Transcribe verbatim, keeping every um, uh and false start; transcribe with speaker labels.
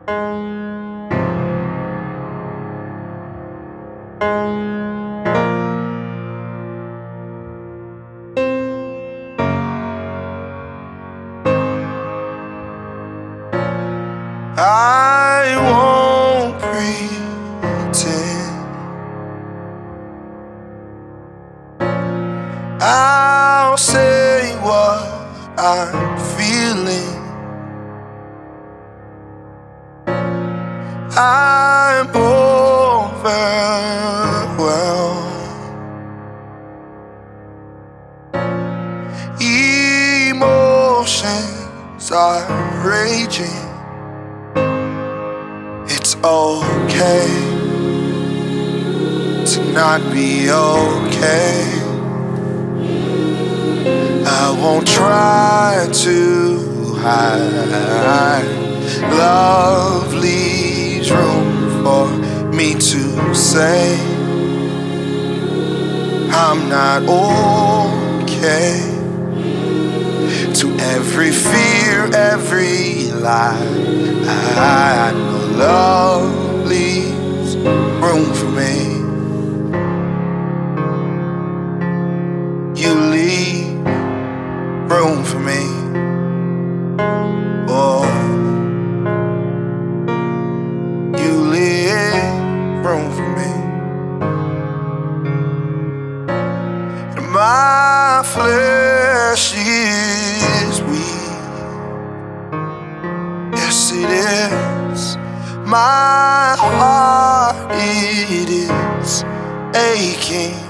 Speaker 1: I won't pretend. I'll say what I'm feeling. I'm overwhelmed. Emotions are raging. It's okay to not be okay. I won't try to hide. Love leaves room for me to say I'm not okay. To every fear, every lie, I know love leaves room for me. You leave room for me. Oh, you leave room for me. And my flesh is weak. Yes, it is. My heart, it is aching.